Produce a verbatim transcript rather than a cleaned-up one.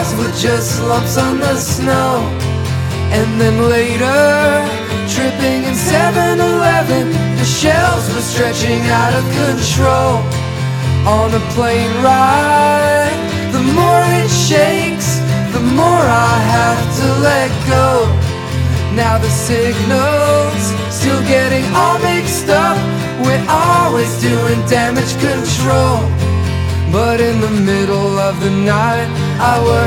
cars were just lumps on the snow. And then later, tripping in seven eleven, the shells were stretching out of control. On a plane ride, the more it shakes, the more I have to let go. Now the signals still getting all mixed up. We're always doing damage control. But in the middle of the night, I work